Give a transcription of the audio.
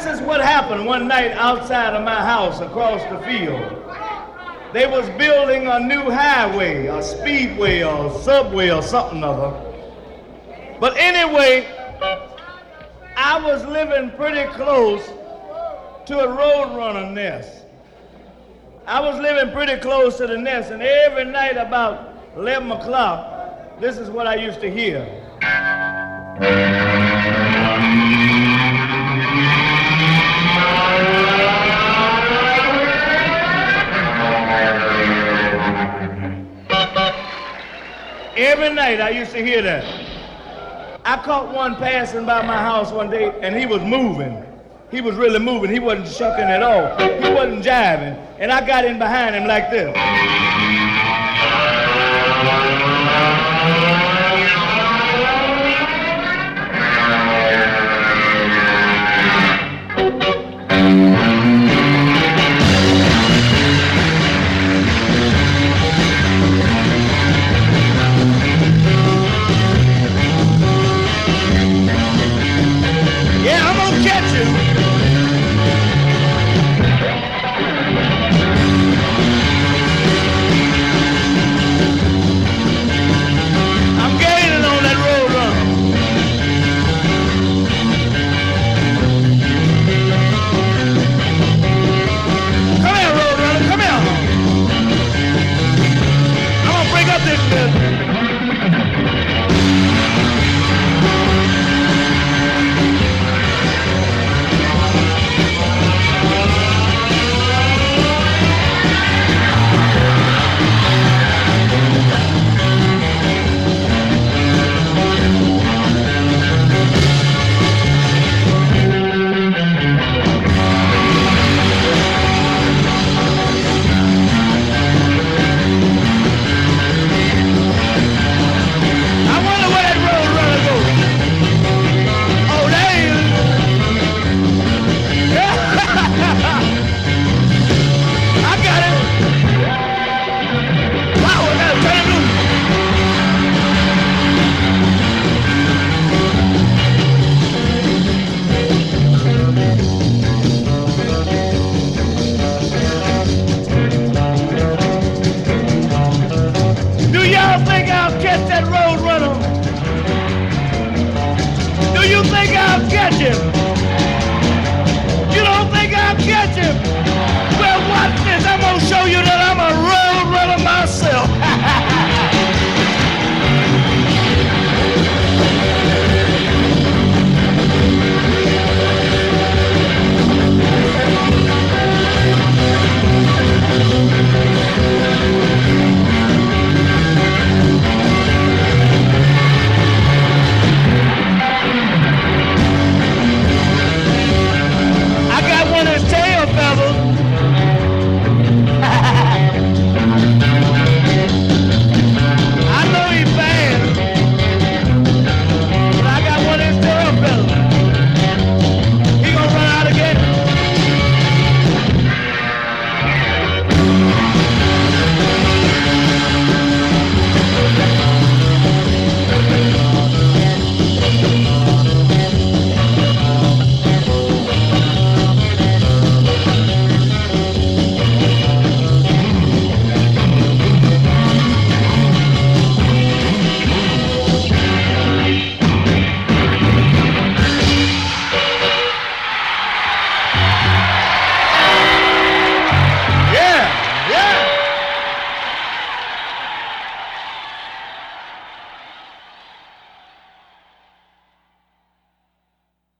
this is what happened one night outside of my house across the field. They was building a new highway, a speedway, or a subway, or something of it. But anyway, I was living pretty close to a roadrunner nest. I was living pretty close to the nest, and every night about 11 o'clock, this is what I used to hear. Every night I used to hear that. I caught one passing by my house one day, and he was moving. He was really moving. He wasn't shucking at all. He wasn't jiving. And I got in behind him like this. Yeah, I'm gonna catch you.